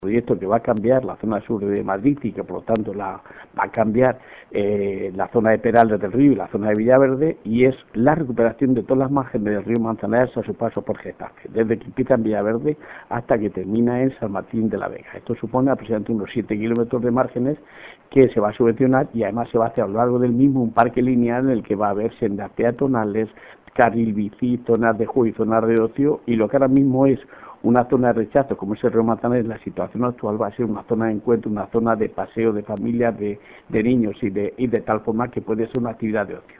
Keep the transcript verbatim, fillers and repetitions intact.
proyecto que va a cambiar la zona sur de Madrid y que por lo tanto la, va a cambiar eh, la zona de Perales del Río y la zona de Villaverde, y es la recuperación de todas las márgenes del río Manzanares a su paso por Getafe, desde que empieza en Villaverde hasta que termina en San Martín de la Vega. Esto supone aproximadamente unos siete kilómetros de márgenes que se va a subvencionar, y además se va a hacer a lo largo del mismo un parque lineal en el que va a haber sendas peatonales, carril bici, zonas de juego y zonas de ocio, y lo que ahora mismo es una zona de rechazo, como es el río Manzanares, la situación actual va a ser una zona de encuentro, una zona de paseo de familias, de, de niños y de, y de tal forma que puede ser una actividad de ocio.